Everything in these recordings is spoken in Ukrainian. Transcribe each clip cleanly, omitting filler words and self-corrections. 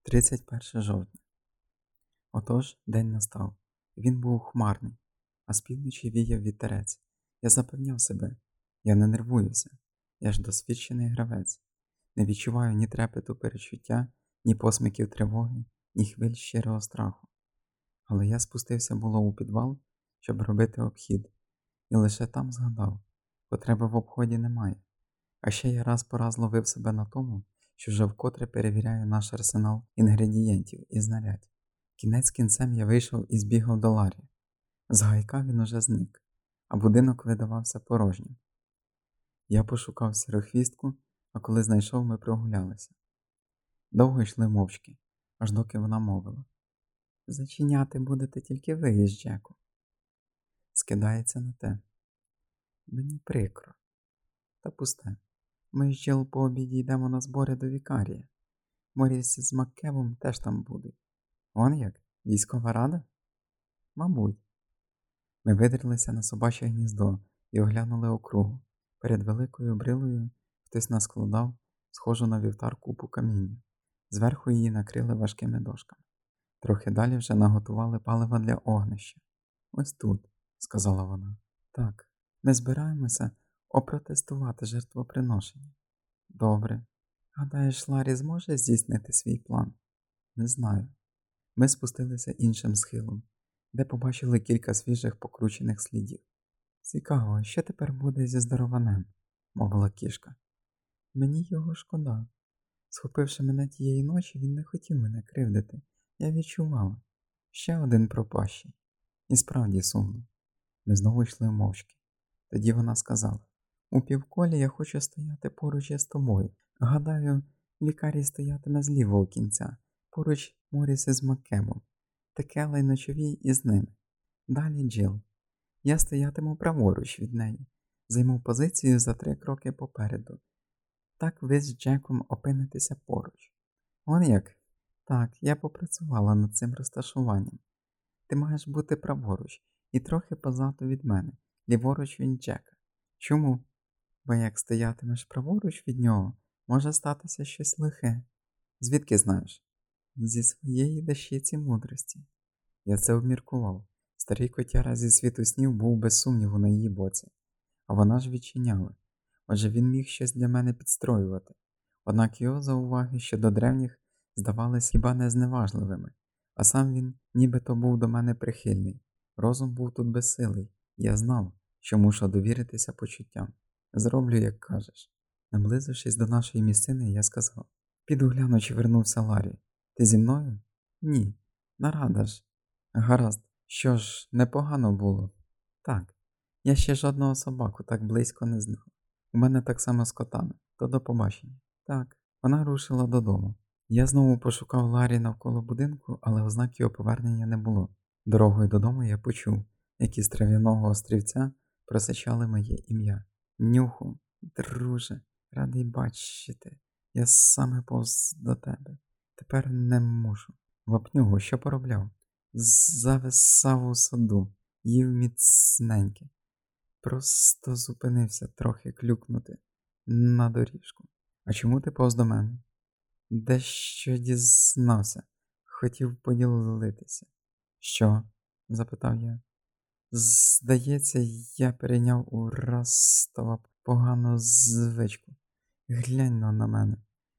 31 жовтня. Отож, день настав. Він був хмарний, а з півночі віяв вітерець. Я запевняв себе, я не нервуюся, я ж досвідчений гравець. Не відчуваю ні трепету перечуття, ні посмиків тривоги, ні хвиль щирого страху. Але я спустився було у підвал, щоб робити обхід, і лише там згадав, потреби в обході немає. А ще я раз по раз ловив себе на тому, що вже вкотре перевіряю наш арсенал інгредієнтів і знарядь. Кінець кінцем я вийшов і збігав до Ларі. З гайка він уже зник, а будинок видавався порожнім. Я пошукав сірохвістку, а коли знайшов, ми прогулялися. Довго йшли мовчки, аж доки вона мовила. «Зачиняти будете тільки ви із Джеку». Скидається на те. Мені прикро. Та пусте. Ми з Джил по обіді йдемо на збори до вікарія. Моріс з Маккевом теж там будуть. Он як? Військова рада? Мабуть. Ми видрилися на собаче гніздо і оглянули округу. Перед великою брилою хтось наскладав, схожу на вівтар купу каміння. Зверху її накрили важкими дошками. Трохи далі вже наготували палива для огнища. «Ось тут», — сказала вона. «Так, ми збираємося опротестувати жертвоприношення». «Добре. Гадаєш, Ларі зможе здійснити свій план?» «Не знаю». Ми спустилися іншим схилом, де побачили кілька свіжих покручених слідів. «Цікаво, що тепер буде зі здорованем?» – мовила кішка. «Мені його шкода. Схопивши мене тієї ночі, він не хотів мене кривдити. Я відчувала. Ще один пропащий. І справді сумно». Ми знову йшли мовчки. Тоді вона сказала, «У півколі я хочу стояти поруч із тобою. Гадаю, вікарій стоятиме з лівого кінця, поруч Моріс із Маккебом, Текела й ночовій із ними. Далі Джил. Я стоятиму праворуч від неї, займу позицію за 3 кроки попереду. Так ви з Джеком опинитеся поруч». «Он як?» «Так, я попрацювала над цим розташуванням. Ти маєш бути праворуч і трохи позаду від мене, ліворуч від Джека. Чому? Бо як стоятимеш праворуч від нього, може статися щось лихе». «Звідки знаєш?» «Зі своєї дещиці мудрості». Я це обміркував. Старий котяра зі світу снів був без сумніву на її боці. А вона ж відчиняла. Отже, він міг щось для мене підстроювати. Однак його зауваги щодо древніх здавались хіба не зневажливими, а сам він нібито був до мене прихильний. Розум був тут безсилий. Я знав, що мушу довіритися почуттям. «Зроблю, як кажеш». Наблизившись до нашої місцини, я сказав, «Піду гляну, чи вернувся Ларі. Ти зі мною?» «Ні. Нарада ж». «Гаразд. Що ж, непогано було?» «Так. Я ще жодного собаку так близько не знав. У мене так само з котами. То до побачення». «Так». Вона рушила додому. Я знову пошукав Ларі навколо будинку, але ознак його повернення не було. Дорогою додому я почув, як із трав'яного острівця просичали моє ім'я. «Нюху, друже, радий бачити. Я саме повз до тебе. Тепер не можу». «Вапнюгу, що поробляв?» «Зависав у саду, їв міцненьке. Просто зупинився трохи клюкнути на доріжку». «А чому ти повз до мене?» «Дещо дізнався. Хотів поділитися». «Що?» – запитав я. «Здається, я перейняв у Растова погану звичку. Глянь на мене.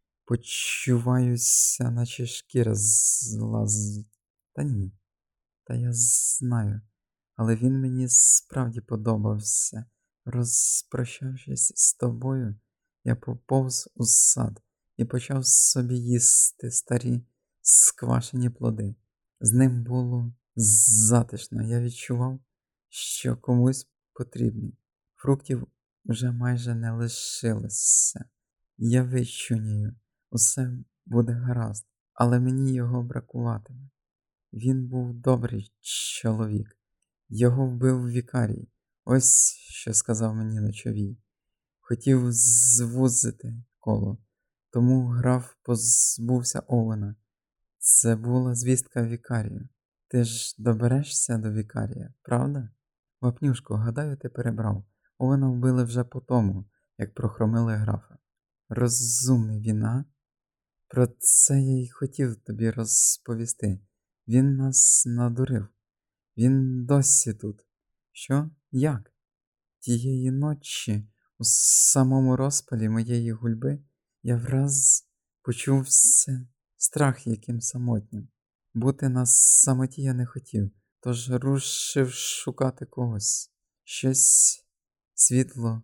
Почуваюся, наче шкіра злазить». «Та ні. Та я знаю. Але він мені справді подобався. Розпрощавшись з тобою, я поповз у сад і почав собі їсти старі сквашені плоди. З ним було затишно. Я відчував, що комусь потрібний. Фруктів вже майже не лишилося. Я вичунюю. Усе буде гаразд, але мені його бракуватиме. Він був добрий чоловік. Його вбив вікарій. Ось що сказав мені ночовій. Хотів звузити коло. Тому граф позбувся Овена. Це була звістка вікарію. Ти ж доберешся до вікарія, правда?» «Вапнюшко, гадаю, ти перебрав. Овена вбили вже по тому, як прохромили графа». «Розумний він, а?» Про це я й хотів тобі розповісти. Він нас надурив. Він досі тут. Що? Як? Тієї ночі, у самому розпалі моєї гульби, я враз почувся страх яким самотнім. Бути на самоті я не хотів, тож рушив шукати когось. Щось світло,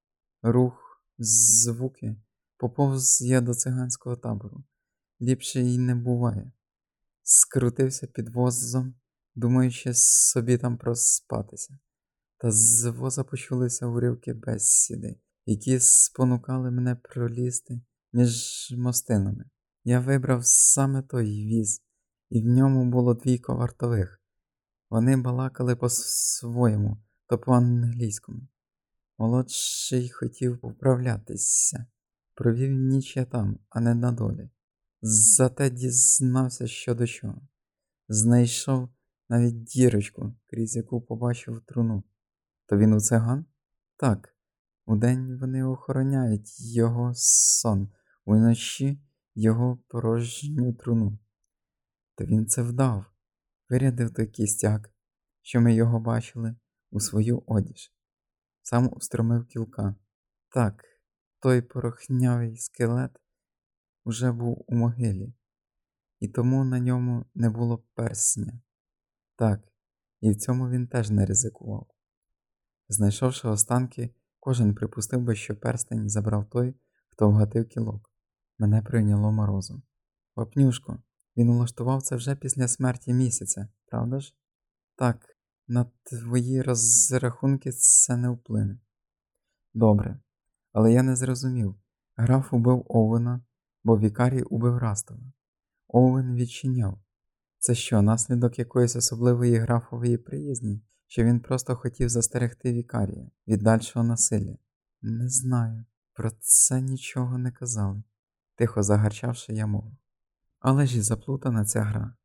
рух, звуки. Поповз я до циганського табору. Ліпше й не буває. Скрутився під возом, думаючи собі там проспатися. Та з воза почулися уривки бесіди, які спонукали мене пролізти між мостинами. Я вибрав саме той віз, і в ньому було 2 вартових. Вони балакали по-своєму, то по-англійському. Молодший хотів управлятися. Провів ніч я там, а не на долі. Зате дізнався, що до чого. Знайшов навіть дірочку, крізь яку побачив труну. То він у циган? Так. Удень вони охороняють його сон, уночі його порожню труну. То він це вдав, вирядив той кістяк, що ми його бачили, у свою одіж. Сам устромив кілка. Так, той порохнявий скелет уже був у могилі, і тому на ньому не було персня. Так, і в цьому він теж не ризикував. Знайшовши останки, кожен припустив би, що перстень забрав той, хто вгатив кілок. Мене прийняло морозом. Вапнюшко, він улаштував це вже після смерті місяця, правда ж? Так, на твої розрахунки це не вплине. Добре, але я не зрозумів. Граф убив Оуена, бо вікарій убив Растова. Оуен відчиняв. Це що, наслідок якоїсь особливої графової приязні? Чи він просто хотів застерегти вікарія від дальшого насилля? Не знаю, про це нічого не казали, тихо загарчавши я мовив. Але ж і заплутана ця гра.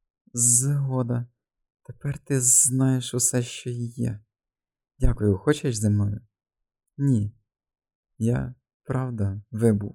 Згода, тепер ти знаєш усе, що є. Дякую, хочеш зі мною? Ні. Я, правда, вибув.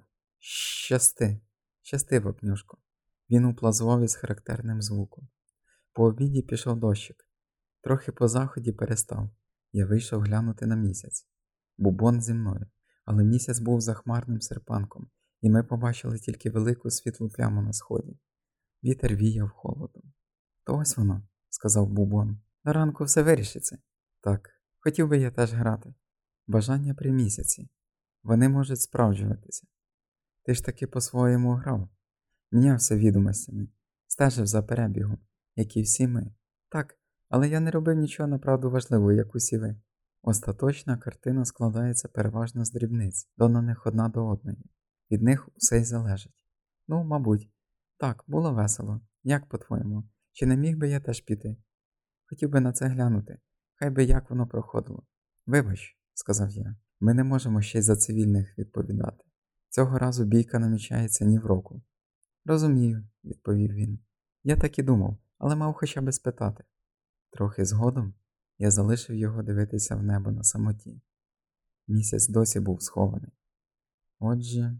Щасти, вапнюшко. Він уплазував із характерним звуком. По обіді пішов дощик. Трохи по заході перестав. Я вийшов глянути на місяць. Бубон зі мною. Але місяць був захмарним серпанком, і ми побачили тільки велику світлу пляму на сході. Вітер віяв холодом. То ось воно, сказав Бубон. До ранку все вирішиться. Так, хотів би я теж грати. Бажання при місяці. Вони можуть справджуватися. Ти ж таки по-своєму грав. Мінявся відомостями, стежив за перебігом, як і всі ми. Так, але я не робив нічого направду важливого, як усі ви. Остаточна картина складається переважно з дрібниць, доданих одна до одної. Від них усе й залежить. Ну, мабуть. Так, було весело. Як по-твоєму? Чи не міг би я теж піти? Хотів би на це глянути. Хай би як воно проходило. Вибач, сказав я, ми не можемо ще й за цивільних відповідати. Цього разу бійка намічається ні в року. Розумію, відповів він. Я так і думав, але мав хоча б спитати. Трохи згодом я залишив його дивитися в небо на самоті. Місяць досі був схований. Отже,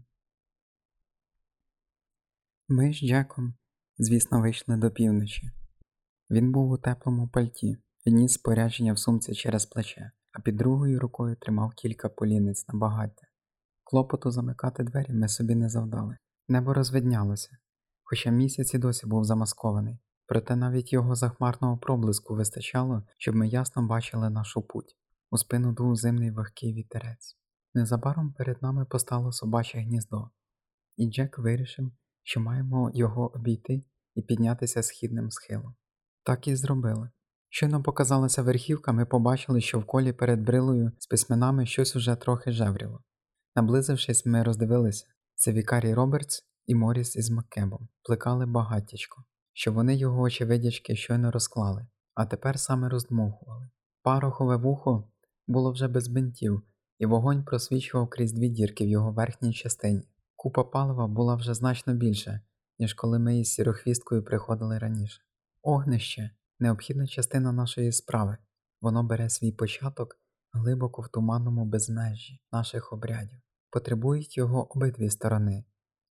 ми з Джеком, звісно, вийшли до півночі. Він був у теплому пальті, ніс спорядження в сумці через плече, а під другою рукою тримав кілька поліниць на багаття. Клопоту замикати двері ми собі не завдали. Небо розвиднялося, хоча місяць і досі був замаскований. Проте навіть його захмарного проблиску вистачало, щоб ми ясно бачили нашу путь. У спину дув зимний вогкий вітерець. Незабаром перед нами постало собаче гніздо, і Джек вирішив, що маємо його обійти і піднятися східним схилом. Так і зробили. Щойно показалася верхівка, ми побачили, що в колі перед брилою з письменами щось уже трохи жевріло. Наблизившись, ми роздивилися. Це вікарій Робертс і Моріс із Маккебом плекали багаттячко, що вони його очевидячки щойно розклали, а тепер саме роздмухували. Парохове вухо було вже без бинтів, і вогонь просвічував крізь 2 дірки в його верхній частині. Купа палива була вже значно більше, ніж коли ми із сірохвісткою приходили раніше. Огнище – необхідна частина нашої справи. Воно бере свій початок глибоко в туманному безмежжі наших обрядів. Потребують його обидві сторони,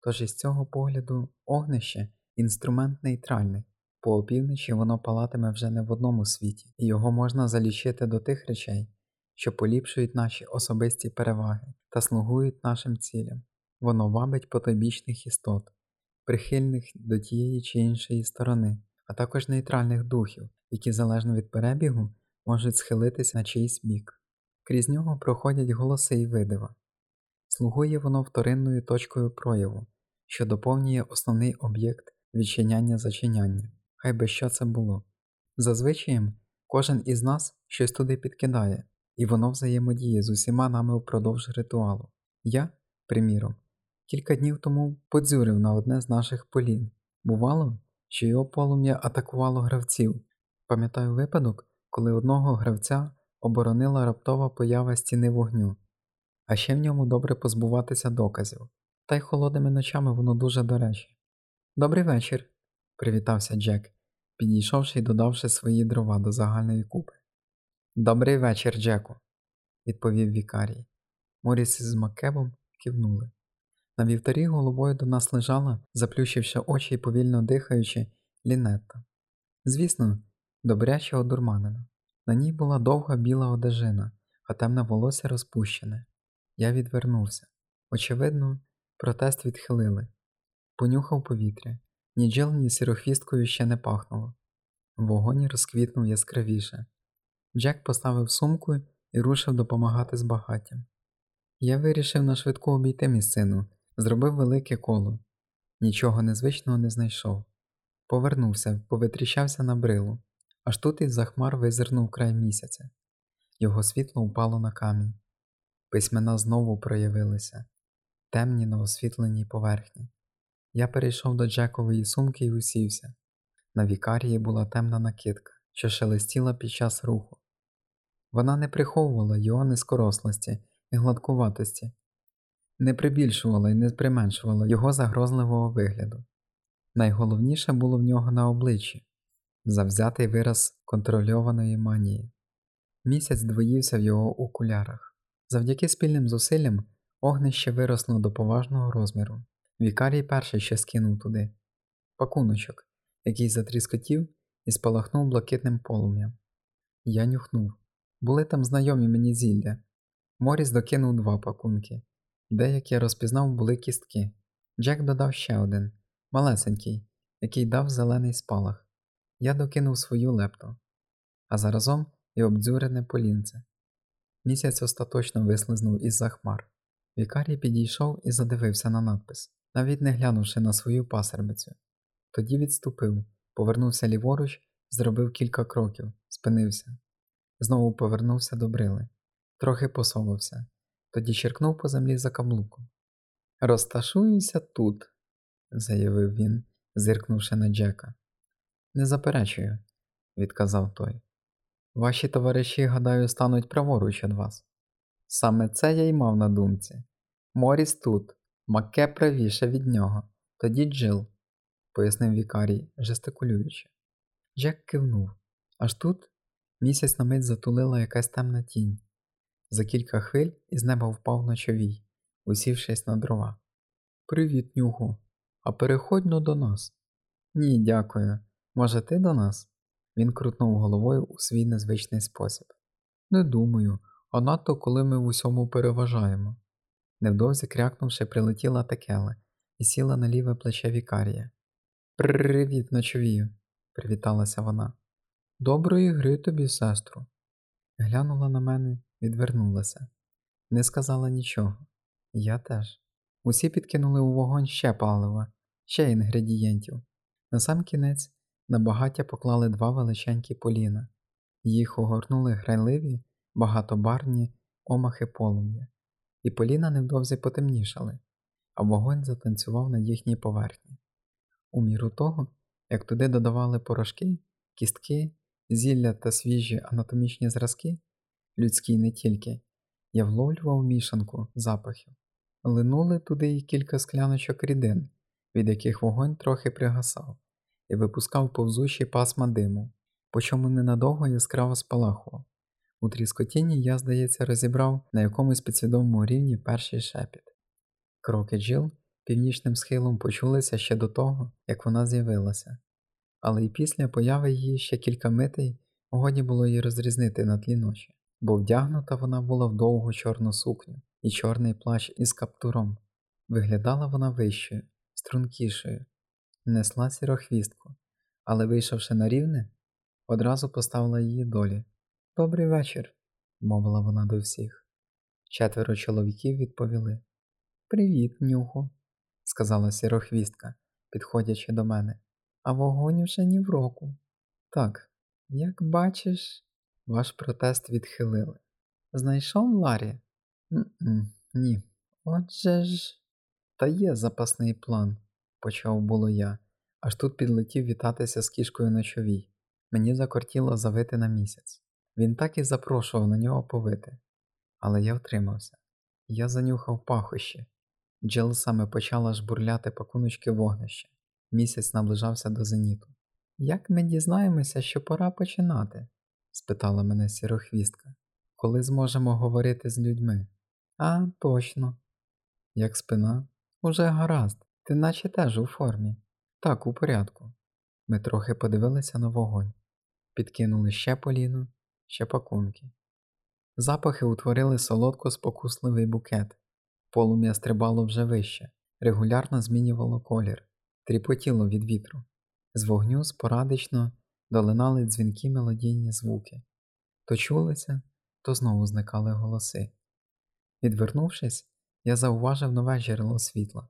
Тож із цього погляду огнище – інструмент нейтральний. По опівночі воно палатиме вже не в одному світі, і його можна залічити до тих речей, що поліпшують наші особисті переваги та слугують нашим цілям. Воно вабить потойбічних істот, прихильних до тієї чи іншої сторони, а також нейтральних духів, які залежно від перебігу можуть схилитися на чийсь бік. Крізь нього проходять голоси і видива. Слугує воно вторинною точкою прояву, що доповнює основний об'єкт відчиняння-зачиняння, хай би що це було. Зазвичай кожен із нас щось туди підкидає, і воно взаємодіє з усіма нами впродовж ритуалу. Я, приміром, кілька днів тому подзюрив на одне з наших полін. Бувало, що його полум'я атакувало гравців. Пам'ятаю випадок, коли одного гравця оборонила раптова поява стіни вогню. А ще в ньому добре позбуватися доказів. Та й холодними ночами воно дуже до речі. «Добрий вечір», – привітався Джек, підійшовши й додавши свої дрова до загальної купи. «Добрий вечір, Джеку», – відповів вікарій. Моріс із Маккебом кивнули. На вівтарі головою до нас лежала, заплющивши очі й повільно дихаючи, Лінетта. Звісно, добряче одурманена. На ній була довга біла одежина, а темне волосся розпущене. Я відвернувся. Очевидно, протест відхилили. Понюхав повітря. Ні джел, ні сірохвісткою ще не пахнуло. Вогонь розквітнув яскравіше. Джек поставив сумку і рушив допомагати з багаттям. Я вирішив нашвидку обійти місцину, зробив велике коло. Нічого незвичного не знайшов. Повернувся, повитріщався на брилу. Аж тут із-за хмар визирнув край місяця. Його світло впало на камінь. Письмена знову проявилися, темні на освітленій поверхні. Я перейшов до Джекової сумки і усівся. На вікарії була темна накидка, що шелестіла під час руху. Вона не приховувала його низкорослості і гладкуватості, не прибільшувала і не применшувала його загрозливого вигляду. Найголовніше було в нього на обличчі – завзятий вираз контрольованої манії. Місяць двоївся в його окулярах. Завдяки спільним зусиллям огнище виросло до поважного розміру. Вікарій перший ще скинув туди пакуночок, який затріскотів і спалахнув блакитним полум'ям. Я нюхнув. Були там знайомі мені зілля. Моріс докинув 2 пакунки. Деякі я розпізнав були кістки. Джек додав ще один, малесенький, який дав зелений спалах. Я докинув свою лепту. А заразом і обдзюрене полінце. Місяць остаточно вислизнув із-за хмар. Вікарій підійшов і задивився на надпис, навіть не глянувши на свою пасербицю. Тоді відступив, повернувся ліворуч, зробив кілька кроків, спинився. Знову повернувся до брили. Трохи посовався. Тоді черкнув по землі за каблуком. «Розташуюся тут», – заявив він, зиркнувши на Джека. «Не заперечую», – відказав той. «Ваші товариші, гадаю, стануть праворуч від вас». «Саме це я й мав на думці. Моріс тут, Макке правіше від нього, тоді Джил», – пояснив вікарій, жестикулюючи. Джек кивнув. Аж тут місяць на мить затулила якась темна тінь. За кілька хвиль із неба впав ночовій, усівшись на дрова. «Привіт, Нюху. А переходь-но до нас». «Ні, дякую. Може, ти до нас?» Він крутнув головою у свій незвичний спосіб. «Не думаю, а надто коли ми в усьому переважаємо». Невдовзі крякнувши, прилетіла Текела і сіла на ліве плече вікарія. «Привіт, ночовію», – привіталася вона. «Доброї гри тобі, сестру». Глянула на мене, відвернулася. Не сказала нічого. Я теж. Усі підкинули у вогонь ще палива, ще інгредієнтів. Насамкінець на багаття поклали 2 величенькі поліна. Їх огорнули грайливі, багатобарвні омахи полум'я. І поліна невдовзі потемнішали, а вогонь затанцював на їхній поверхні. У міру того, як туди додавали порошки, кістки, зілля та свіжі анатомічні зразки, людські й не тільки, я вловлював мішанку запахів. Линули туди й кілька скляночок рідин, від яких вогонь трохи пригасав, і випускав повзучі пасма диму, по чому ненадовго яскраво спалахував. У тріскотінні я, здається, розібрав на якомусь підсвідомому рівні перший шепіт. Кроки Джил північним схилом почулися ще до того, як вона з'явилася. Але й після появи її ще кілька митей годі було її розрізнити на тлі ночі, бо вдягнута вона була в довгу чорну сукню і чорний плащ із каптуром. Виглядала вона вищою, стрункішою, несла сірохвістку, але, вийшовши на рівне, одразу поставила її долі. «Добрий вечір», – мовила вона до всіх. 4 чоловіків відповіли. «Привіт, Нюхо», – сказала сірохвістка, підходячи до мене. «А вогонь уже ні в року». «Так, як бачиш, ваш протест відхилили». «Знайшов Ларі?» «Ні. Отже ж...» «Та є запасний план», – почав було я, аж тут підлетів вітатися з кішкою ночовій. Мені закортіло завити на місяць. Він так і запрошував на нього повити. Але я втримався. Я занюхав пахощі. Джил саме почала жбурляти пакуночки вогнища. Місяць наближався до зеніту. «Як ми дізнаємося, що пора починати?» – спитала мене сірохвістка. «Коли зможемо говорити з людьми?» «А, точно». «Як спина?» «Уже гаразд. Ти наче теж у формі». «Так, у порядку». Ми трохи подивилися на вогонь. Підкинули ще поліну, ще пакунки. Запахи утворили солодко-спокусливий букет. Полум'я стрибало вже вище, регулярно змінювало колір, тріпотіло від вітру. З вогню спорадично долинали дзвінкі мелодійні звуки. То чулися, то знову зникали голоси. Відвернувшись, я зауважив нове джерело світла.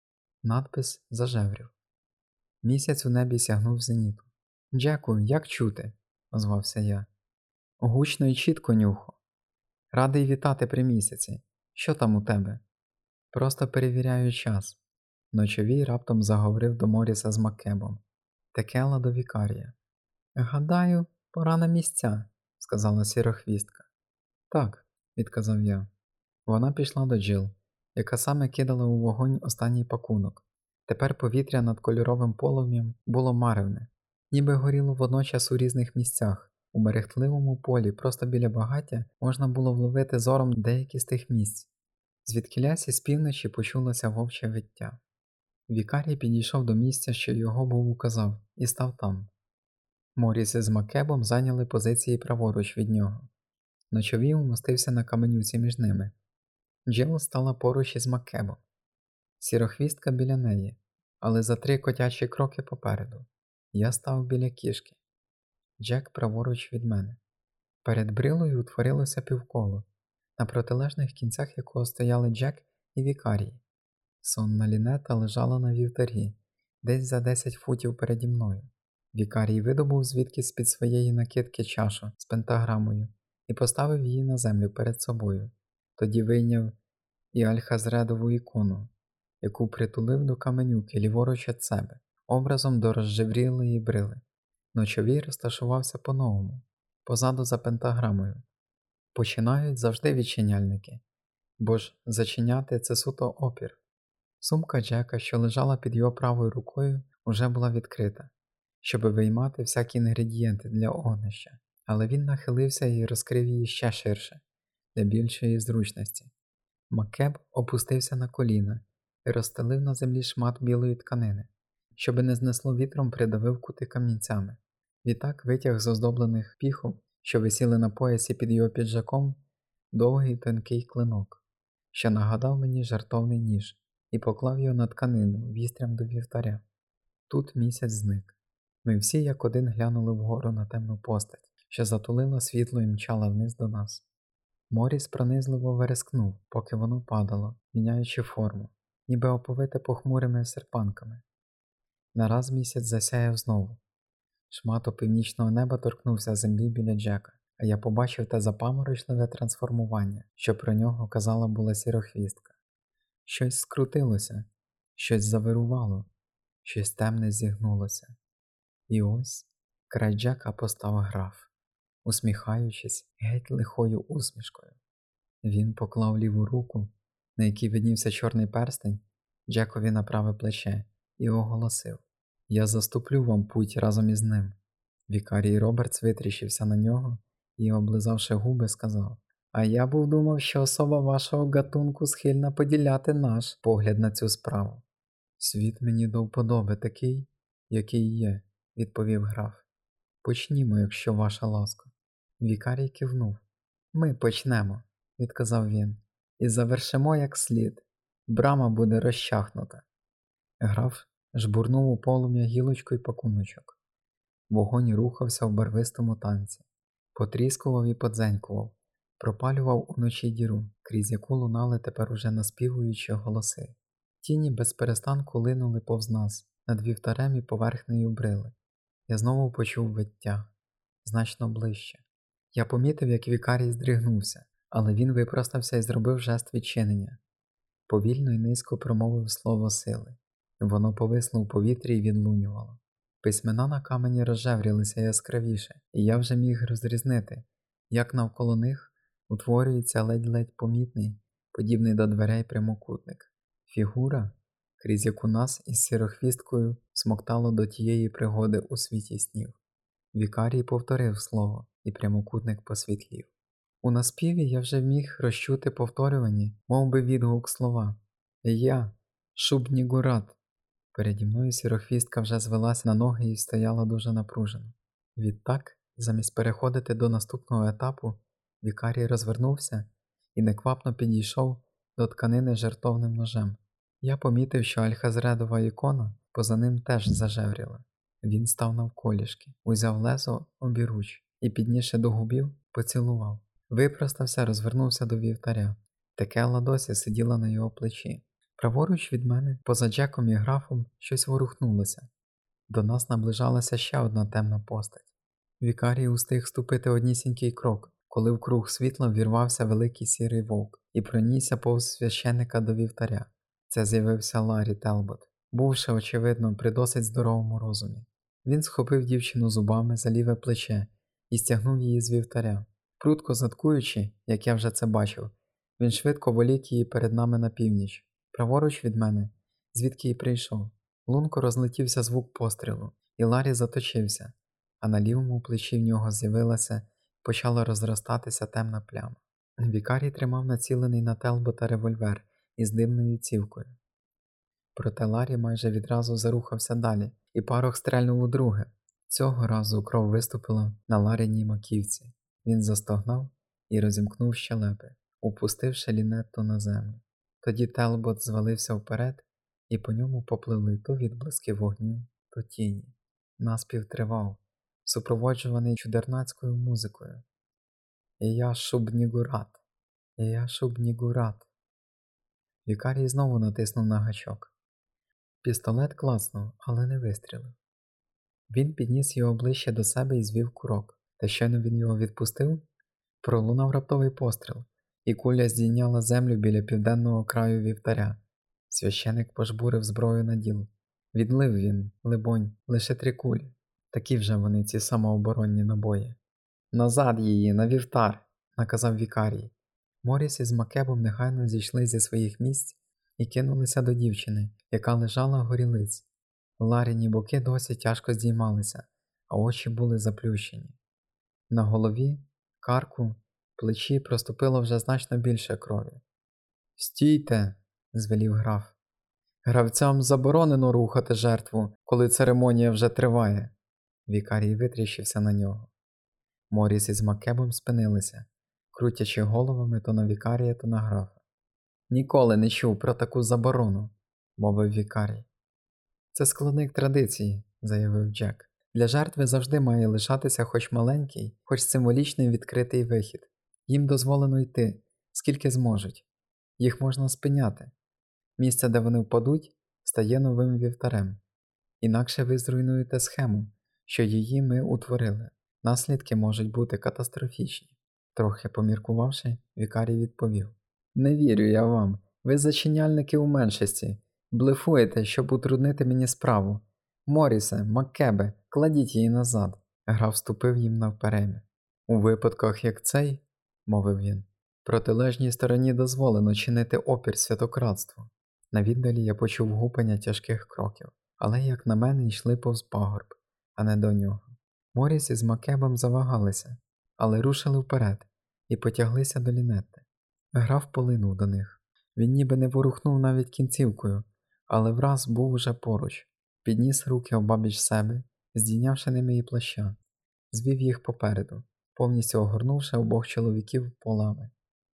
Надпис зажеврів. Місяць у небі сягнув зеніту. «Джеку, як чути?» – озвався я. «Гучно і чітко, Нюхо. Радий вітати при місяці. Що там у тебе?» «Просто перевіряю час». Ночовій раптом заговорив до Моріса з Маккебом. Текела до Вікарія. «Гадаю, пора на місця», – сказала сірохвістка. «Так», – відказав я. Вона пішла до Джил, яка саме кидала у вогонь останній пакунок. Тепер повітря над кольоровим полум'ям було маревне, ніби горіло водночас у різних місцях. У мерехтливому полі, просто біля багаття, можна було вловити зором деякі з тих місць. Звідкілясь із півночі почулося вовче виття. Вікарій підійшов до місця, що його Бог указав, і став там. Моріс із Маккебом зайняли позиції праворуч від нього. Ночовій умостився на каменюці між ними. Джил стала поруч із Маккебом. Сірохвістка біля неї, але за 3 котячі кроки попереду. Я став біля кішки. Джек праворуч від мене. Перед брилою утворилося півколо, на протилежних кінцях якого стояли Джек і Вікарій. Сонна Лінета лежала на вівтарі, десь за 10 футів переді мною. Вікарій видобув звідкись з-під своєї накидки чашу з пентаграмою і поставив її на землю перед собою. Тоді вийняв і альхазредову ікону, яку притулив до каменюки ліворуч від себе, образом до розжеврілої брили. Ночовій розташувався по-новому, позаду за пентаграмою. Починають завжди відчиняльники, бо ж зачиняти – це суто опір. Сумка Джека, що лежала під його правою рукою, уже була відкрита, щоби виймати всякі інгредієнти для огнища, але він нахилився і розкрив її ще ширше, для більшої зручності. Маккеб опустився на коліна і розстелив на землі шмат білої тканини, щоби не знесло вітром, придавив кути камінцями. Відтак витяг з оздоблених піхов, що висіли на поясі під його піджаком, довгий тонкий клинок, що нагадав мені жартовний ніж, і поклав його на тканину вістрям до вівтаря. Тут місяць зник. Ми всі як один глянули вгору на темну постать, що затулила світло і мчала вниз до нас. Моріс пронизливо верескнув, поки воно падало, міняючи форму, ніби оповите похмурими серпанками. Нараз місяць засяяв знову. Шмат північного неба торкнувся землі біля Джека, а я побачив те запаморочливе трансформування, що про нього казала була сірохвістка. Щось скрутилося, щось завирувало, щось темне зігнулося. І ось край Джека постав граф, усміхаючись геть лихою усмішкою. Він поклав ліву руку, на якій виднівся чорний перстень, Джекові на праве плече, і оголосив: «Я заступлю вам путь разом із ним». Вікарій Робертс витріщився на нього і, облизавши губи, сказав: «А я був думав, що особа вашого гатунку схильна поділяти наш погляд на цю справу». Світ мені до вподоби такий, який є, відповів граф. Почнімо, якщо ваша ласка. Вікарій кивнув. Ми почнемо, відказав він, і завершимо як слід. Брама буде розчахнута. Граф жбурнув у полум'я гілочку й пакуночок. Вогонь рухався в барвистому танці, потріскував і подзенькував, пропалював уночі діру, крізь яку лунали тепер уже наспівуючі голоси. Тіні безперестанку линули повз нас, над вівтарем і поверхнею брили. Я знову почув виття, значно ближче. Я помітив, як вікарій здригнувся, але він випростався і зробив жест відчинення. Повільно й низько промовив слово сили. Воно повисло у повітрі і відлунювало. Письмена на камені розжеврілися яскравіше, і я вже міг розрізнити, як навколо них утворюється ледь-ледь помітний, подібний до дверей прямокутник. Фігура, крізь яку нас із сірохвісткою смоктало до тієї пригоди у світі снів. Вікарій повторив слово, і прямокутник посвітлів. У наспіві я вже міг розчути повторювані, мов би відгук слова. Я, Шубнігурат. Переді мною сірохвістка вже звелася на ноги і стояла дуже напружено. Відтак, замість переходити до наступного етапу, вікарій розвернувся і неквапно підійшов до тканини жертовним ножем. Я помітив, що альхазредова ікона поза ним теж зажевріла. Він став навколішки, узяв лезо обіруч і, піднісши до губів, поцілував. Випростався, розвернувся до вівтаря. Текела досі сиділа на його плечі. Праворуч від мене, поза Джеком і графом, щось ворухнулося. До нас наближалася ще одна темна постать. Вікарій устиг ступити однісінький крок, коли в круг світла ввірвався великий сірий вовк і пронісся повз священика до вівтаря. Це з'явився Ларрі Телбот, бувши, очевидно, при досить здоровому розумі. Він схопив дівчину зубами за ліве плече і стягнув її з вівтаря. Прудко заткуючи, як я вже це бачив, він швидко волік її перед нами на північ. Праворуч від мене, звідки й прийшов. Лунко розлетівся звук пострілу, і Ларрі заточився, а на лівому плечі в нього з'явилася і почала розростатися темна пляма. Вікарій тримав націлений на Телбота револьвер із димною цівкою. Проте Ларрі майже відразу зарухався далі, і парох стрельнув удруге. Цього разу кров виступила на Ларріній маківці. Він застогнав і розімкнув щелепи, упустивши лінетту на землю. Тоді Телбот звалився вперед, і по ньому попливли то відблиски вогню, то тіні. Наспів тривав, супроводжуваний чудернацькою музикою. «Я Шубнігурат! Я Шубнігурат!» Вікарій знову натиснув на гачок. Пістолет клацнув, але не вистрілив. Він підніс його ближче до себе і звів курок. Та щойно він його відпустив, пролунав раптовий постріл, і куля здійняла землю біля південного краю вівтаря. Священик пожбурив зброю на діл. Відлив він, либонь, лише 3 кулі. Такі вже вони, ці самооборонні набої. «Назад її, на вівтар!» – наказав вікарій. Моріс із Макебом негайно зійшли зі своїх місць і кинулися до дівчини, яка лежала горілиць. Ларріні боки досі тяжко здіймалися, а очі були заплющені. На голові, карку, плечі проступило вже значно більше крові. «Стійте!» – звелів граф. «Гравцям заборонено рухати жертву, коли церемонія вже триває!» Вікарій витріщився на нього. Моріс із Макебом спинилися, крутячи головами то на вікарія, то на графа. «Ніколи не чув про таку заборону», – мовив вікарій. «Це складник традиції», – заявив Джек. «Для жертви завжди має лишатися хоч маленький, хоч символічний відкритий вихід. Їм дозволено йти, скільки зможуть. Їх можна спиняти. Місце, де вони впадуть, стає новим вівтарем. Інакше ви зруйнуєте схему, що її ми утворили. Наслідки можуть бути катастрофічні». Трохи поміркувавши, вікарій відповів. «Не вірю я вам. Ви зачиняльники у меншості. Блефуєте, щоб утруднити мені справу. Морісе, Маккебе, кладіть її назад». Граф вступив їм навперемі. «У випадках як цей, – мовив він, – протилежній стороні дозволено чинити опір святократству». На віддалі я почув гупання тяжких кроків, але, як на мене, йшли повз пагорб, а не до нього. Моріс із Макебом завагалися, але рушили вперед і потяглися до лінетти. Граф полинув до них. Він ніби не ворухнув навіть кінцівкою, Але враз був уже поруч, підніс руки обабіч себе, здійнявши ними і плаща, звів їх попереду, повністю огорнувши обох чоловіків полами.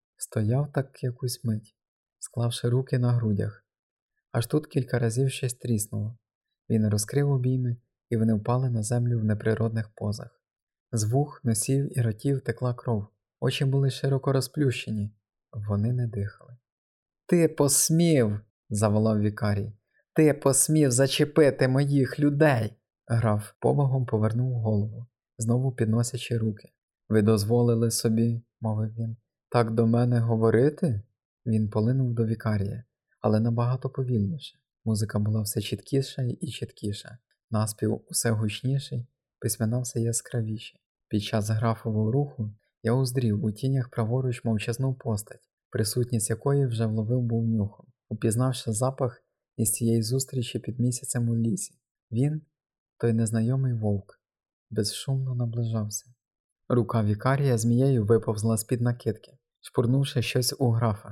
Стояв так якусь мить, склавши руки на грудях. Аж тут кілька разів щось тріснуло. Він розкрив обійми, і вони впали на землю в неприродних позах. З вух, носів і ротів текла кров, очі були широко розплющені, вони не дихали. «Ти посмів!» – заволав вікарій. «Ти посмів зачепити моїх людей!» Граф повагом повернув голову, знову підносячи руки. «Ви дозволили собі, – мовив він, – так до мене говорити?» Він полинув до вікарія, але набагато повільніше. Музика була все чіткіша і чіткіша, наспів усе гучніший, письмена все яскравіші. Під час графового руху я уздрів у тінях праворуч мовчазну постать, присутність якої вже вловив був нюхом, упізнавши запах із цієї зустрічі під місяцем у лісі. Він, той незнайомий вовк, безшумно наближався. Рука вікарія змією виповзла з-під накидки, шпурнувши щось у графа.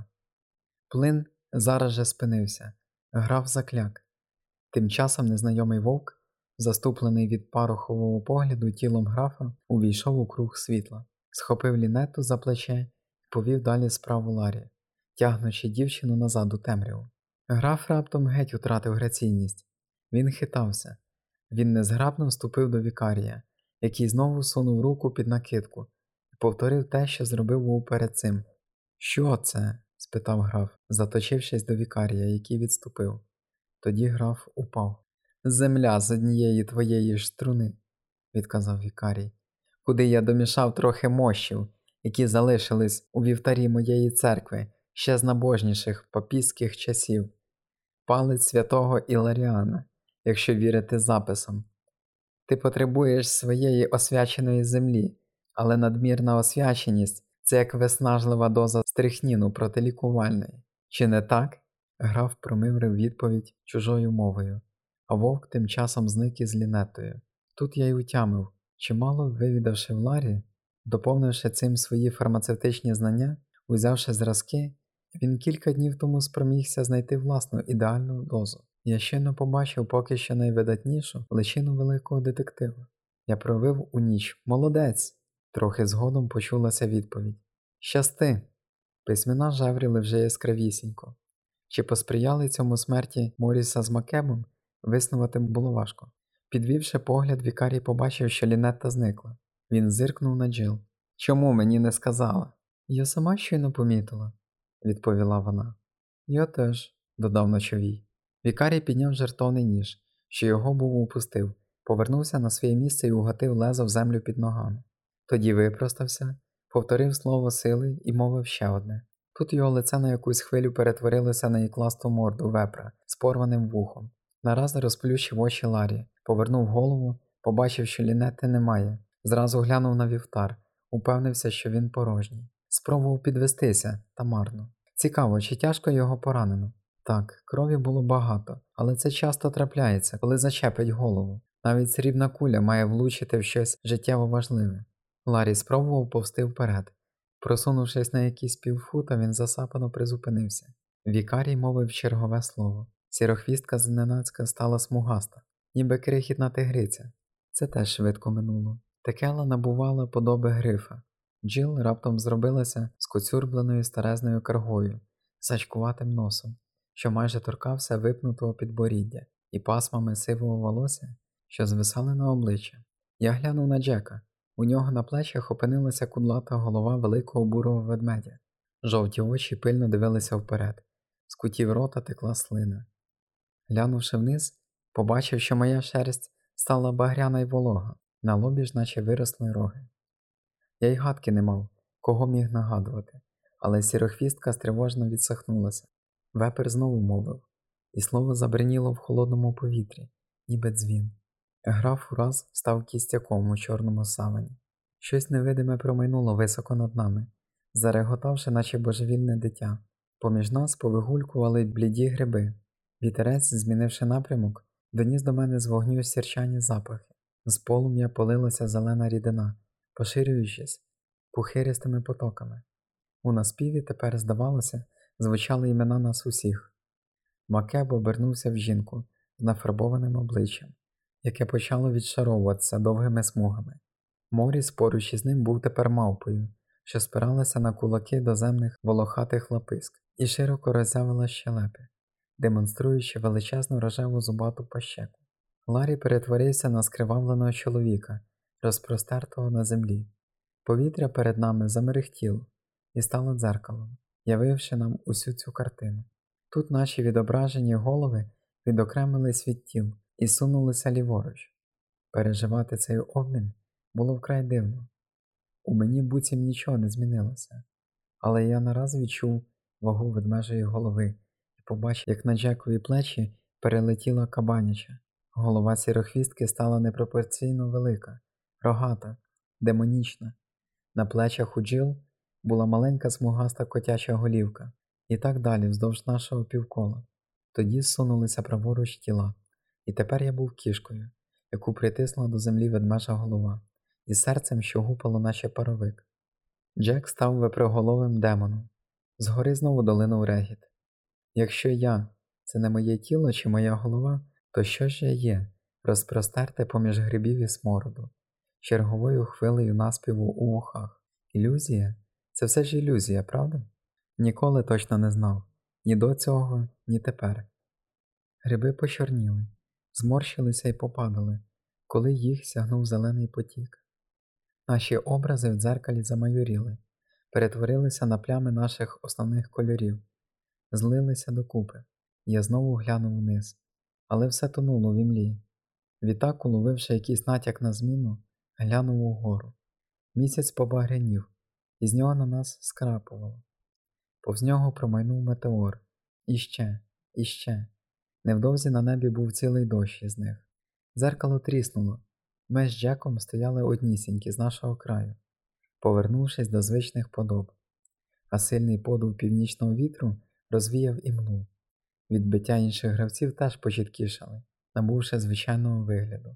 Плин зараз же спинився. Граф закляк. Тим часом незнайомий вовк, заступлений від парохового погляду тілом графа, увійшов у круг світла, схопив лінету за плече і повів далі справу Ларі, тягнучи дівчину назад у темряву. Граф раптом геть утратив граційність. Він хитався. Він незграбно вступив до вікарія, який знову сунув руку під накидку і повторив те, що зробив був перед цим. «Що це?» – спитав граф, заточившись до вікарія, який відступив. Тоді граф упав. «Земля з однієї твоєї ж струни», – відказав вікарій, «куди я домішав трохи мощів, які залишились у вівтарі моєї церкви ще з набожніших папістських часів. Палець святого Іларіана, якщо вірити записам. Ти потребуєш своєї освяченої землі, але надмірна освяченість – це як виснажлива доза стрихніну протилікувальної. Чи не так?» Граф промимрив відповідь чужою мовою, а вовк тим часом зник із лінетою. Тут я й утямив, чимало вивідавши в Ларі, доповнивши цим свої фармацевтичні знання, узявши зразки, він кілька днів тому спромігся знайти власну ідеальну дозу. Я щойно побачив поки що найвидатнішу личину великого детектива. Я провів у ніч «Молодець!» Трохи згодом почулася відповідь. «Щасти!» Письмена жевріли вже яскравісінько. Чи посприяли цьому смерті Моріса з Макебом, виснувати було важко. Підвівши погляд, вікарій побачив, що лінетта зникла. Він зиркнув на Джил. «Чому мені не сказала?» «Я сама щойно помітила», – відповіла вона. «Я теж», – додав ночовій. Вікарій підняв жертовний ніж, що його був упустив, повернувся на своє місце і угатив лезо в землю під ногами. Тоді випростався, повторив слово сили і мовив ще одне. Тут його лице на якусь хвилю перетворилося на ікласту морду вепра з порваним вухом. Нараз розплющив очі Ларі, повернув голову, побачив, що лінети немає, зразу глянув на вівтар, упевнився, що він порожній. Спробував підвестися, та марно. Цікаво, чи тяжко його поранено? Так, крові було багато, але це часто трапляється, коли зачепить голову. Навіть срібна куля має влучити в щось життєво важливе. Ларі спробував повсти вперед. Просунувшись на якісь півфута, він засапано призупинився. Вікарій мовив чергове слово. Сірохвістка зненацька стала смугаста, ніби крихітна тигриця. Це теж швидко минуло. Текела набувала подоби грифа. Джил раптом зробилася скоцюрбленою старезною каргою, з гачкуватим носом, що майже торкався випнутого підборіддя, і пасмами сивого волосся, що звисали на обличчя. Я глянув на Джека. У нього на плечах опинилася кудлата голова великого бурого ведмедя. Жовті очі пильно дивилися вперед. З кутів рота текла слина. Глянувши вниз, побачив, що моя шерсть стала багряна й волога, на лобі ж наче виросли роги. Я й гадки не мав, кого міг нагадувати, але сірохвістка стривожно відсахнулася. Вепер знову мовив, і слово забриніло в холодному повітрі, ніби дзвін. Граф ураз став кістяком у чорному савані. Щось невидиме промайнуло високо над нами, зареготавши, наче божевільне дитя. Поміж нас повигулькували бліді гриби. Вітерець, змінивши напрямок, доніс до мене з вогню сірчані запахи. З полум'я полилася зелена рідина, поширюючись пухиристими потоками. У наспіві тепер, здавалося, звучали імена нас усіх. Макеб обернувся в жінку з нафарбованим обличчям, яке почало відшаровуватися довгими смугами. Моріс поруч із ним був тепер мавпою, що спиралася на кулаки доземних волохатих лаписьк і широко роззявила щелепи, демонструючи величезну рожеву зубату пащеку. Ларі перетворився на скривавленого чоловіка, розпростертого на землі. Повітря перед нами замерехтіло і стало дзеркалом, явивши нам усю цю картину. Тут наші відображені голови відокремились від тіл і сунулися ліворуч. Переживати цей обмін було вкрай дивно. У мені буцім нічого не змінилося, але я нараз відчув вагу ведмежої голови і побачив, як на Джекові плечі перелетіла кабаняча. Голова сірохвістки стала непропорційно велика, рогата, демонічна. На плечах у Джил була маленька смугаста котяча голівка, і так далі вздовж нашого півкола. Тоді зсунулися праворуч тіла, і тепер я був кішкою, яку притисла до землі ведмежа голова, і серцем, що гупало, наче паровик. Джек став виприголовим демоном. Згори знову долинув регіт. Якщо я – це не моє тіло чи моя голова, то що ж я є, розпростерте поміж грибів і смороду, черговою хвилею наспіву у вухах? Ілюзія? Це все ж ілюзія, правда? Ніколи точно не знав. Ні до цього, ні тепер. Гриби почорніли, зморщилися і попадали, коли їх сягнув зелений потік. Наші образи в дзеркалі замайоріли, перетворилися на плями наших основних кольорів, злилися докупи. Я знову глянув вниз, але все тонуло в імлі. Відтак, уловивши якийсь натяк на зміну, глянув угору. Місяць побагрянів, і з нього на нас скрапувало. Повз нього промайнув метеор. І ще. Невдовзі на небі був цілий дощ із них. Дзеркало тріснуло. Ми з Джеком стояли однісінькі з нашого краю, повернувшись до звичних подоб. А сильний подув північного вітру розвіяв імлу. Відбиття інших гравців теж почіткішали, набувши звичайного вигляду.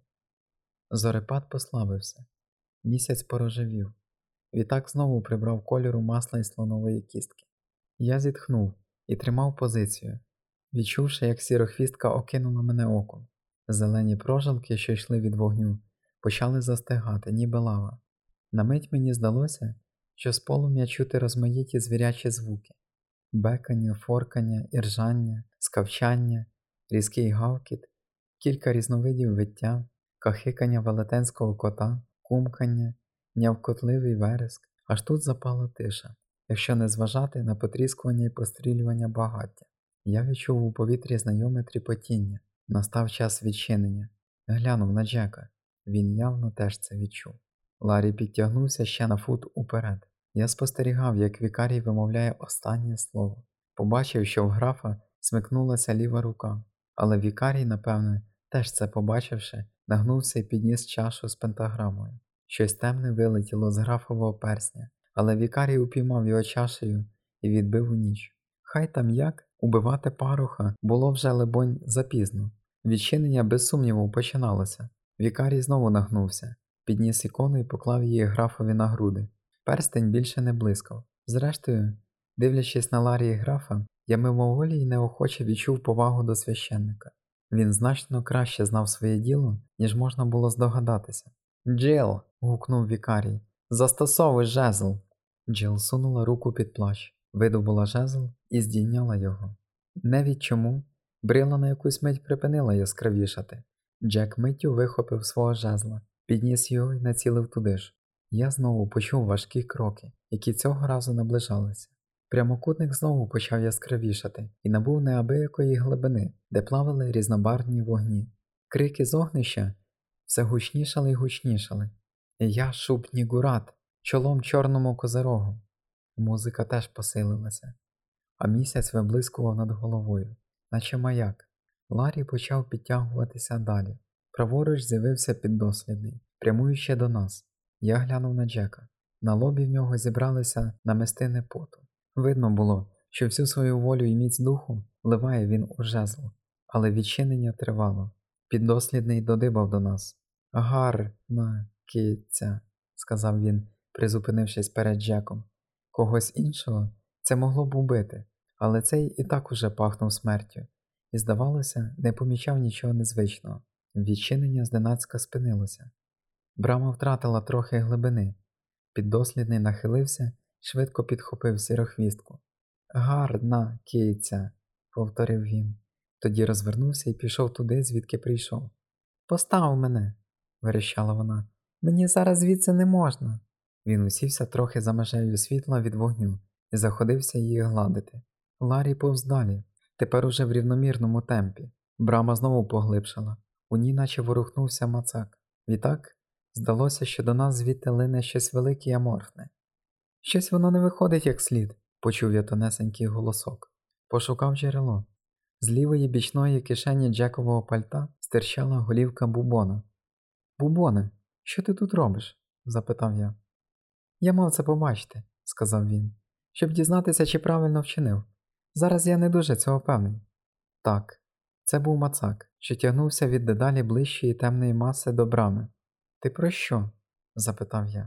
Зорепад послабився. Місяць порожевів. Відтак знову прибрав кольору масла із слонової кістки. Я зітхнув і тримав позицію, відчувши, як сірохвістка окинула мене оком. Зелені прожилки, що йшли від вогню, почали застигати, ніби лава. На мить мені здалося, що з полум'я чути розмаїті звірячі звуки. Бекання, форкання, іржання, скавчання, різкий гавкіт, кілька різновидів виття, кахикання велетенського кота, кумкання, нявкотливий вереск. Аж тут запала тиша, якщо не зважати на потріскування і пострілювання багаття. Я відчув у повітрі знайоме тріпотіння. Настав час відчинення. Глянув на Джека. Він явно теж це відчув. Ларі підтягнувся ще на фут уперед. Я спостерігав, як вікарій вимовляє останнє слово. Побачив, що в графа смикнулася ліва рука. Але вікарій, напевне, теж це побачивши, нагнувся і підніс чашу з пентаграмою. Щось темне вилетіло з графового персня, але вікарій упіймав його чашею і відбив у ніч. Хай там як, убивати пароха було вже, либонь, запізно. Відчинення без сумніву починалося. Вікарій знову нагнувся, підніс ікону і поклав її графові на груди. Перстень більше не блискав. Зрештою, дивлячись на Ларі і графа, я мимоволі й неохоче відчув повагу до священника. Він значно краще знав своє діло, ніж можна було здогадатися. «Джил!» – гукнув вікарій. «Застосовуй жезл!» Джил сунула руку під плащ, видобула жезл і здійняла його. Не від чому, брила на якусь мить припинила яскравішати. Джек миттю вихопив свого жезла, підніс його і націлив туди ж. Я знову почув важкі кроки, які цього разу наближалися. Прямокутник знову почав яскравішати і набув неабиякої глибини, де плавали різнобарвні вогні. Крики з огнища все гучнішали й гучнішали. Я шуб Нігурат, чолом чорному козирогу. Музика теж посилилася, а місяць виблискував над головою, наче маяк. Ларі почав підтягуватися далі. Праворуч з'явився піддослідний, прямуючи до нас. Я глянув на Джека. На лобі в нього зібралися намистини поту. Видно було, що всю свою волю і міць духу вливає він у жезл, але відчинення тривало. Піддослідний додибав до нас. «Гарна киця», – сказав він, призупинившись перед Джеком. Когось іншого це могло б убити, але цей і так уже пахнув смертю. і, здавалося, не помічав нічого незвичного. Відчинення зненацька спинилося. Брама втратила трохи глибини. Піддослідний нахилився, швидко підхопив сірохвістку. «Гарна киця», – повторив він. Тоді розвернувся і пішов туди, звідки прийшов. «Постав мене», – верещала вона. «Мені зараз звідси не можна». Він усівся трохи за межею світла від вогню і заходився її гладити. Ларі повз далі, тепер уже в рівномірному темпі. Брама знову поглибшала. У ній наче ворухнувся мацак. Відтак здалося, що до нас звідти лине щось велике й аморфне. «Щось воно не виходить як слід», – почув я тонесенький голосок. Пошукав джерело. З лівої бічної кишені Джекового пальта стирчала голівка Бубона. «Бубоне, що ти тут робиш?» – запитав я. «Я мав це побачити», – сказав він, – «щоб дізнатися, чи правильно вчинив. Зараз я не дуже цього певний». Так, це був мацак, що тягнувся від дедалі ближчої темної маси до брами. «Ти про що?» – запитав я.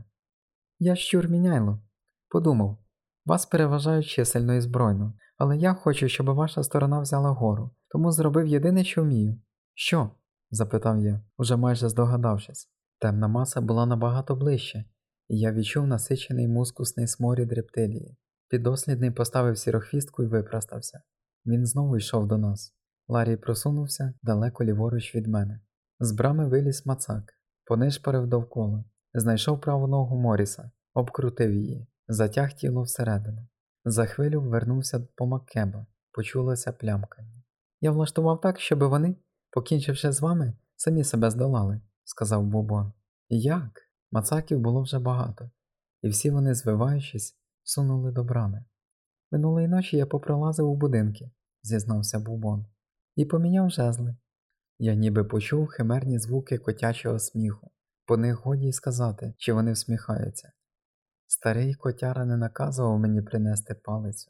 «Я щур міняйло. Подумав, вас переважають чисельно і збройно, але я хочу, щоб ваша сторона взяла гору, тому зробив єдине, що вмію». «Що?» – запитав я, уже майже здогадавшись. Темна маса була набагато ближче, і я відчув насичений мускусний сморід рептилії. Піддослідний поставив сірохвістку і випростався. Він знову йшов до нас. Ларі просунувся далеко ліворуч від мене. З брами виліз мацак, понишпорив довкола, знайшов праву ногу Моріса, обкрутив її, затяг тіло всередину. За хвилю вернувся по Маккеба, почулося плямкання. «Я влаштував так, щоб вони, покінчивши з вами, самі себе здолали», – сказав Бубон. «Як?» Мацаків було вже багато, і всі вони, звиваючись, сунули до брами. «Минулої ночі я попролазив у будинки», – зізнався Бубон, – «і поміняв жезли». Я ніби почув химерні звуки котячого сміху. По них годі й сказати, чи вони всміхаються. Старий котяра не наказував мені принести палицю.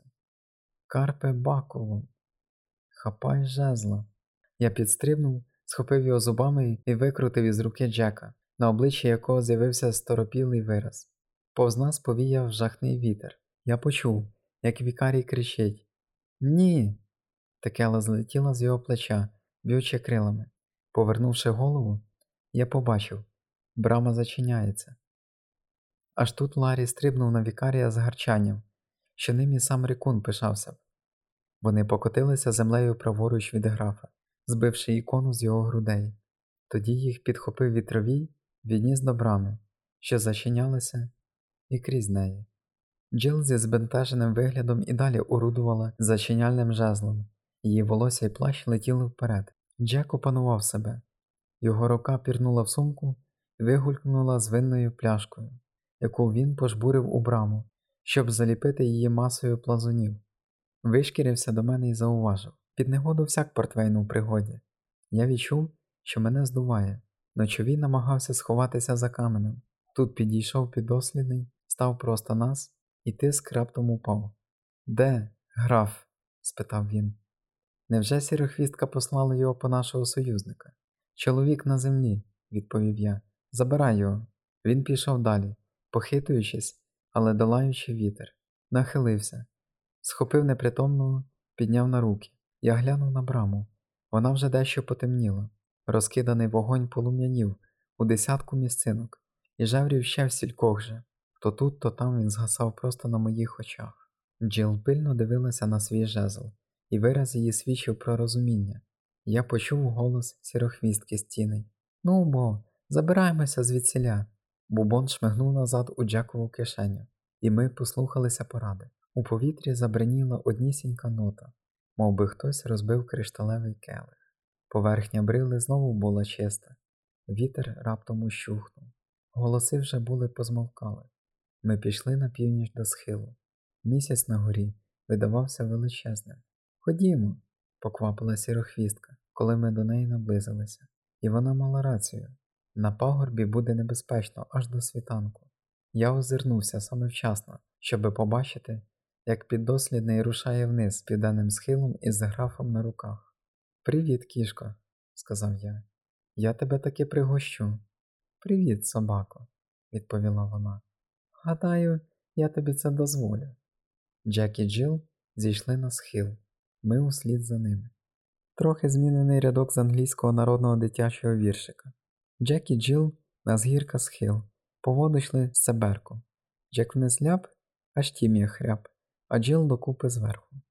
«Карпе бакулум, хапай жезла». Я підстрибнув, схопив його зубами і викрутив із руки Джека, на обличчі якого з'явився сторопілий вираз. Повз нас повіяв жахний вітер. Я почув, як вікарій кричить «Ні!». Текела злетіла з його плеча, б'ючи крилами. Повернувши голову, я побачив – брама зачиняється. Аж тут Ларі стрибнув на вікарія з гарчанням, що ним і сам Рікун пишався б. Вони покотилися землею праворуч від графа, збивши ікону з його грудей. Тоді їх підхопив вітровій, відніс до брами, що зачинялася, і крізь неї. Джил зі збентеженим виглядом і далі орудувала зачиняльним жезлом. Її волосся й плащ летіли вперед. Джек опанував себе. Його рука пірнула в сумку і вигулькнула з винною пляшкою, яку він пожбурив у браму, щоб заліпити її масою плазунів. Вишкірився до мене і зауважив. Під негоду всяк портвейн у пригоді. Я відчув, що мене здуває. Ночовій намагався сховатися за каменем. Тут підійшов піддослідний, став просто нас, і тиск раптом упав. «Де, граф?» – спитав він. «Невже сірохвістка послала його по нашого союзника?» «Чоловік на землі», – відповів я. «Забирай його». Він пішов далі, похитуючись, але долаючи вітер. Нахилився. Схопив непритомного, підняв на руки. Я глянув на браму. Вона вже дещо потемніла. Розкиданий вогонь полум'янів у десятку місцинок і жеврів ще в стількох же. То тут, то там він згасав просто на моїх очах. Джил пильно дивилася на свій жезл, і вираз її свідчив про розуміння. Я почув голос сірохвістки з тіней. «Ну, бо, забираємося звідсіля». Бубон шмигнув назад у Джекову кишеню, і ми послухалися поради. У повітрі забриніла однісінька нота, мов би хтось розбив кришталевий келих. Поверхня брили знову була чиста. Вітер раптом ущухнув. Голоси вже були позмовкали. Ми пішли на північ до схилу. Місяць на горі видавався величезним. «Ходімо», – поквапила сірохвістка, коли ми до неї наблизилися. І вона мала рацію. На пагорбі буде небезпечно аж до світанку. Я озирнувся саме вчасно, щоби побачити, як піддослідний рушає вниз південним схилом із графом на руках. «Привіт, кішко», – сказав я. «Я тебе таки пригощу». «Привіт, собако», – відповіла вона. «Гадаю, я тобі це дозволю». Джек і Джил зійшли на схил. Ми услід за ними. Трохи змінений рядок з англійського народного дитячого віршика. Джек і Джилл на згірка схил, по воду йшли з цеберком. Джек вниз ляп, аж тім'я хряп, а Джилл докупи зверху.